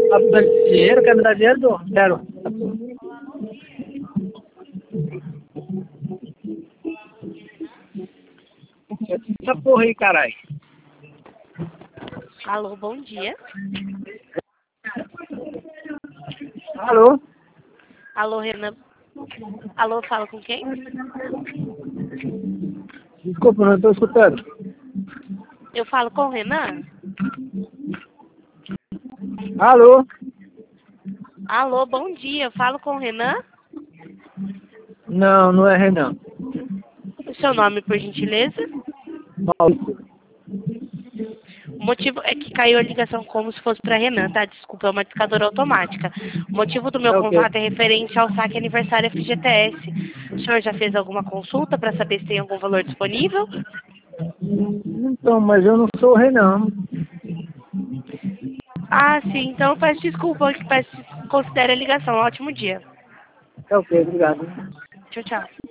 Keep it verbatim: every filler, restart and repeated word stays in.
Tá precisando de dinheiro? Quer me dar dinheiro? Dou. Quero. Essa porra aí, caralho. Alô, bom dia. Alô? Alô, Renan. Alô, fala com quem? Desculpa, não estou escutando. Eu falo com o Renan? Alô? Alô, bom dia. Eu falo com o Renan? Não, não é Renan. O seu nome, por gentileza? Maurício. O motivo é que caiu a ligação como se fosse para Renan, tá? Desculpa, é uma discadora automática. O motivo do meu É o quê? contato é referente ao saque aniversário F G T S. O senhor já fez alguma consulta para saber se tem algum valor disponível? Então, mas eu não sou o Renan. Ah, sim. Então peço desculpa, peço, considere a ligação. Ótimo dia. É o quê? Obrigado. Tchau, tchau.